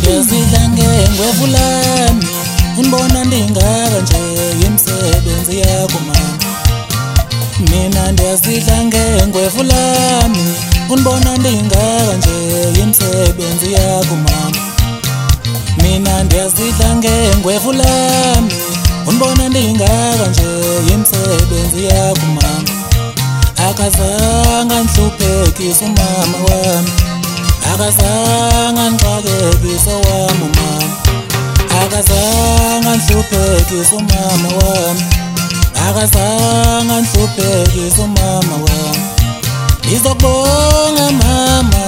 ndiyazidla ngengwevulami unibona ndingaka nje imisebenzi yakho mama. Mina ndiyazidla ngengwevulami unibona ndingaka nje imisebenzi yakho mama. Mina ndiyazidla ngengwevulami unibona ndingaka nje imisebenzi yakho mama. Akazange nhluphekise umama wami, akazange ngixakekise wami umama. Akazange nhluphekise umama wami, akazange nhluphekise umama wami. Ngizokubonga mama,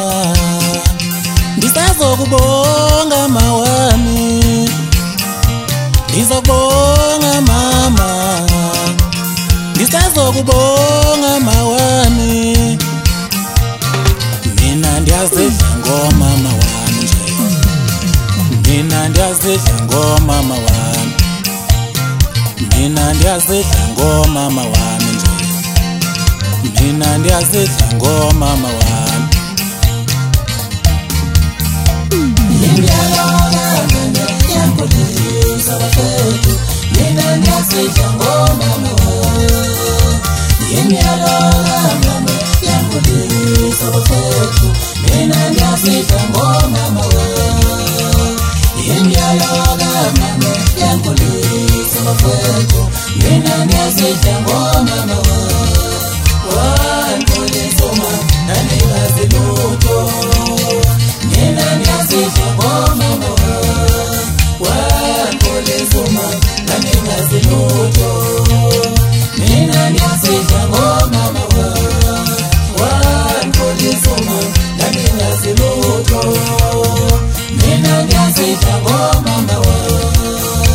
ngisazokubonga mama wami. Ngizokubonga mama, ngisazokubonga mama wami. Mina ndiyazidla ngomama wami nje, mina ndiyazidla ngomama wami. Mina ndiyazidla ngomama wami nje, mina ndiyazidla ngomama wami. Mina ndiyazidla ngomama wami. Yemiyalonga bafethu, mina ndiyazidla ngomama wami. Yemiyalonga mama yankulisa bafethu, mina ndiyazidla ngomama wami. Wankulisa mama nangingazi lutho, mina ndiyazidla ngomama wami. Wankulisa mama nangingazi lutho, mina ndiyazidla ngomama wami. Wankulisa mama nangingazi lutho, mina ndiyazidla ngomama wami.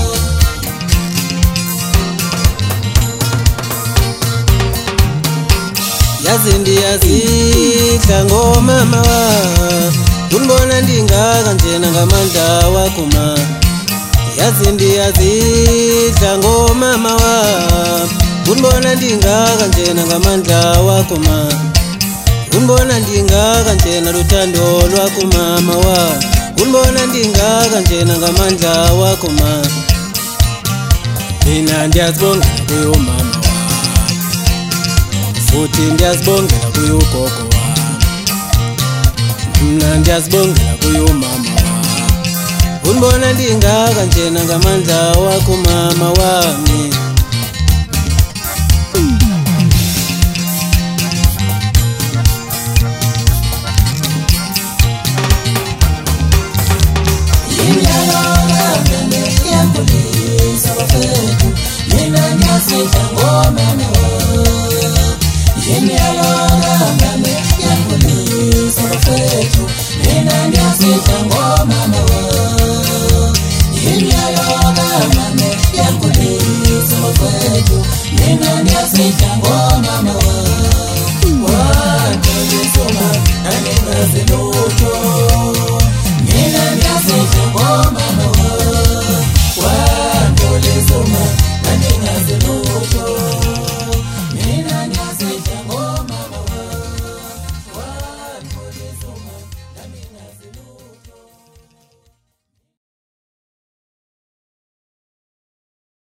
Yazi ndiyazidla ngomama wami, unibona ndingaka njena ngamandla wakho ma. Yazi ndiyazidla ngomama wami, unibona ndingaka njena ngamandla wakho ma. Unibona ndingaka njena luthando lwakho mama wami. Unibona ndingaka njena ngamandla wakho ma. Mina ndiyazibongela kuye umama wami, futhi ndiyazibongela kuye ugogo wami. Mina ndiyazibongela kuye umama wami. Unibona ndingaka njena ngamandla wakho mama wami. Mina ndiyazidla ngomama wami. Yemiyalonga mama yankulisa bafethu, mina ndiyazidla ngomama wami. Yemiyalonga mama yankulisa bafethu, mina ndiyazidla ngomama wami. Wankulisa mama nangingazi lutho, mina ndiyazidla ngomama wami. Wankulisa mama nangingazi lutho, mina ndiyazidla ngomama.